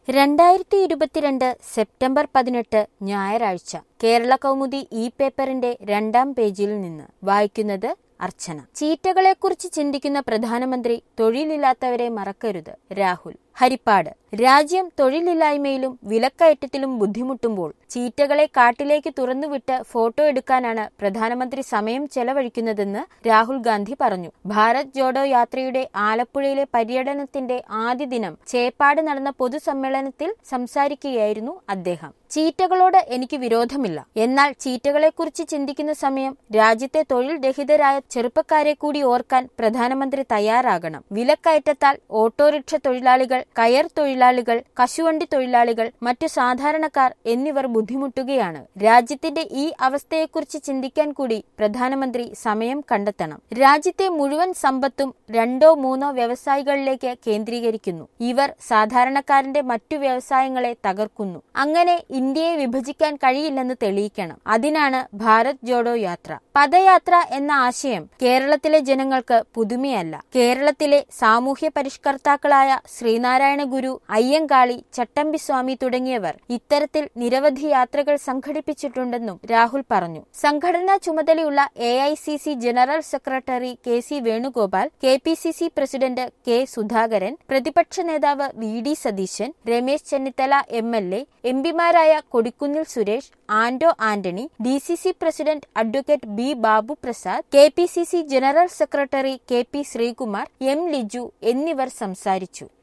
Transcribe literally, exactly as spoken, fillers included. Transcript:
രണ്ടായിരത്തി ഇരുപത്തിരണ്ട് സെപ്റ്റംബർ പതിനെട്ട് ഞായറാഴ്ച കേരള കൗമുദി ഇ പേപ്പറിന്റെ രണ്ടാം പേജിൽ നിന്ന് വായിക്കുന്നത് അർച്ചന. ചീറ്റകളെക്കുറിച്ച് ചിന്തിക്കുന്ന പ്രധാനമന്ത്രി തൊഴിലില്ലാത്തവരെ മറക്കരുത്. രാഹുൽ. ഹരിപ്പാട്. രാജ്യം തൊഴിലില്ലായ്മയിലും വിലക്കയറ്റത്തിലും ബുദ്ധിമുട്ടുമ്പോൾ ചീറ്റകളെ കാട്ടിലേക്ക് തുറന്നുവിട്ട് ഫോട്ടോ എടുക്കാനാണ് പ്രധാനമന്ത്രി സമയം ചെലവഴിക്കുന്നതെന്ന് രാഹുൽ ഗാന്ധി പറഞ്ഞു. ഭാരത് ജോഡോ യാത്രയുടെ ആലപ്പുഴയിലെ പര്യടനത്തിന്റെ ആദ്യ ദിനം ചേപ്പാട് നടന്ന പൊതുസമ്മേളനത്തിൽ സംസാരിക്കുകയായിരുന്നു അദ്ദേഹം. ചീറ്റകളോട് എനിക്ക് വിരോധമില്ല. എന്നാൽ ചീറ്റകളെക്കുറിച്ച് ചിന്തിക്കുന്ന സമയം രാജ്യത്തെ തൊഴിൽ രഹിതരായ ചെറുപ്പക്കാരെ കൂടി ഓർക്കാൻ പ്രധാനമന്ത്രി തയ്യാറാകണം. വിലക്കയറ്റത്താൽ ഓട്ടോറിക്ഷ തൊഴിലാളികൾ, കയർ തൊഴിലാളികൾ, കശുവണ്ടി തൊഴിലാളികൾ, മറ്റു സാധാരണക്കാർ എന്നിവർ ബുദ്ധിമുട്ടുകയാണ്. രാജ്യത്തിന്റെ ഈ അവസ്ഥയെക്കുറിച്ച് ചിന്തിക്കാൻ കൂടി പ്രധാനമന്ത്രി സമയം കണ്ടെത്തണം. രാജ്യത്തെ മുഴുവൻ സമ്പത്തും രണ്ടോ മൂന്നോ വ്യവസായികളിലേക്ക് കേന്ദ്രീകരിക്കുന്നു. ഇവർ സാധാരണക്കാരന്റെ മറ്റു വ്യവസായങ്ങളെ തകർക്കുന്നു. അങ്ങനെ ഇന്ത്യയെ വിഭജിക്കാൻ കഴിയില്ലെന്ന് തെളിയിക്കണം. അതിനാണ് ഭാരത് ജോഡോ യാത്ര. പദയാത്ര എന്ന ആശയം കേരളത്തിലെ ജനങ്ങൾക്ക് പുതുമയല്ല. കേരളത്തിലെ സാമൂഹ്യ പരിഷ്കർത്താക്കളായ ശ്രീനാരായണ ഗുരു, അയ്യങ്കാളി, ചട്ടമ്പിസ്വാമി തുടങ്ങിയവർ ഇത്തരത്തിൽ നിരവധി യാത്രകൾ സംഘടിപ്പിച്ചിട്ടുണ്ടെന്നും രാഹുൽ പറഞ്ഞു. സംഘടനാ ചുമതലയുള്ള A I C C general secretary K C Venugopal, K P C C president K Sudhakaran, പ്രതിപക്ഷ നേതാവ് V D Satheesan, Ramesh Chennithala M L A, M പിമാരായ Kodikunnil Suresh, Anto Antony, D C C president advocate B Babu Prasad, K P C C general secretary K P Sreekumar, M Liju എന്നിവർ സംസാരിച്ചു.